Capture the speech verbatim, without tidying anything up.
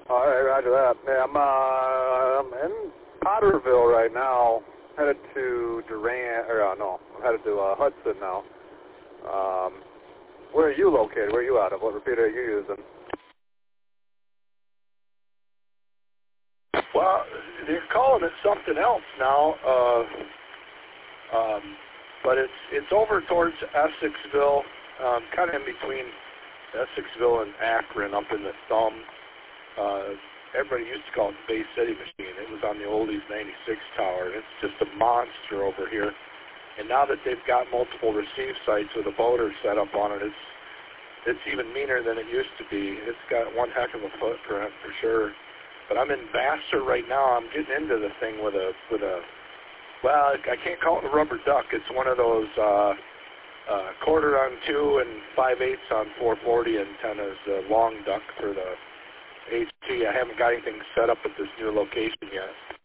All right, roger that. Yeah, I'm, uh, I'm in Potterville right now, headed to Durant, or uh, no, I'm headed to uh, Hudson now. Um, where are you located? Where are you out of? What repeater are you using? Well, they're calling it something else now, uh, um, but it's it's over towards Essexville, um, kind of in between Essexville and Akron, up in the thumb. Uh, everybody used to call it the Bay City machine. It was on the Oldies ninety-six tower, and it's just a monster over here. And now that they've got multiple receive sites with a boater set up on it, it's it's even meaner than it used to be. It's got one heck of a footprint for sure. But I'm in Vassar right now. I'm getting into the thing with a with a well, I can't call it a rubber duck. It's one of those uh, uh, quarter on two and five eighths on four forty antennas, a long duck for the H T. I haven't got anything set up at this new location yet.